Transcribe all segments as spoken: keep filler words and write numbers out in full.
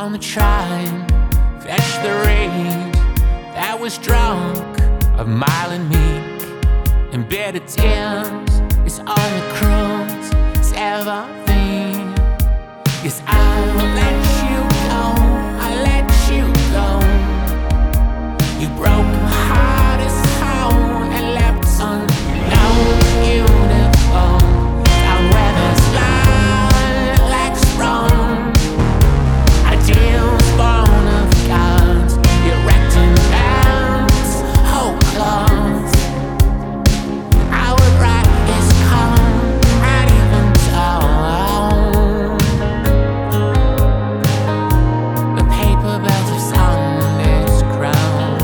on the train, fetch the reed that was drunk of mile and meek. And bitter tears is on the cruise, it's everything. Yes, I'll let you go, I'll let you go. You broke my heart as whole and left on no beautiful. Down where there's light like sprung, ideals born of gods, erecting bounds, whole cloths. Our right is calm, not even tall. The paper bells of Sunday's crown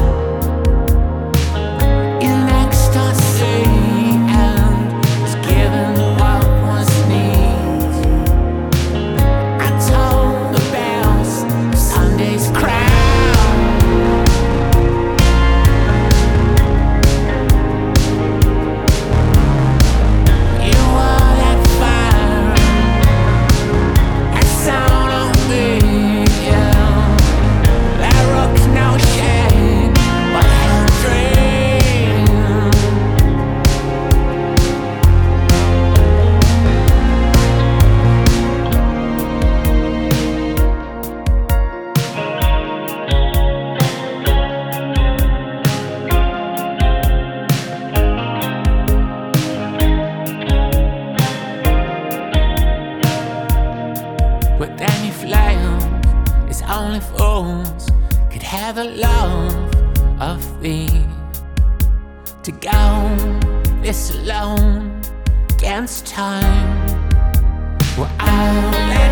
in ecstasy and is given what was needs. I told the bells of Sunday's crown. You were that fire, that sound of me, yeah. That rock's no shade, but held dream. But then you flailed, it's only fools could have the love of thee. To go this alone against time, well, I'll let